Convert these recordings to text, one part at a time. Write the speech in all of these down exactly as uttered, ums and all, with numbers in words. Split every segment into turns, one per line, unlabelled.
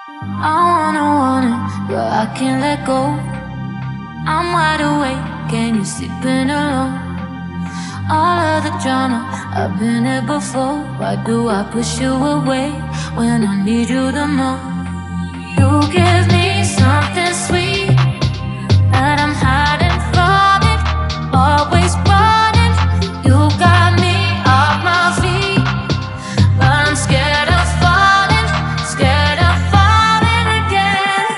I wanna want it, but I can't let go. I'm wide awake and you're sleeping alone. All of the drama, I've been here before. Why do I push you away when I need you the most? You give me something sweet that I'm hiding from it. Always running, you got me off my feet, but I'm scared of falling, scared of falling again.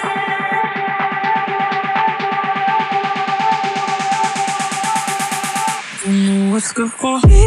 You know what's good for me.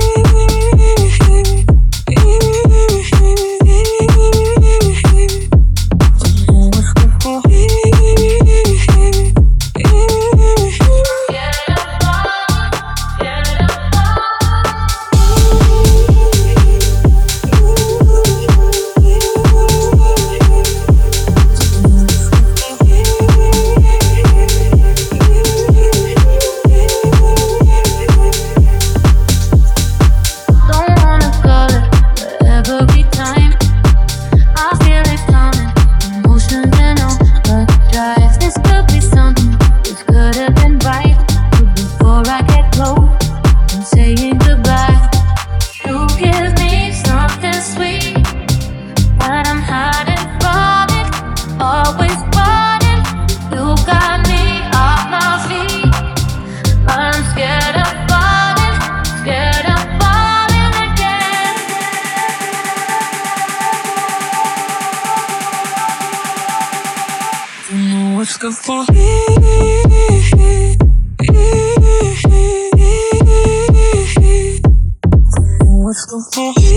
What's good for me? What's good for me?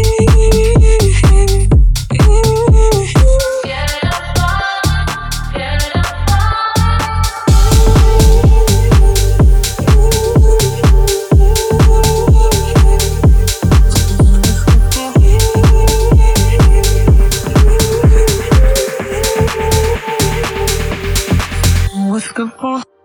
What's good for?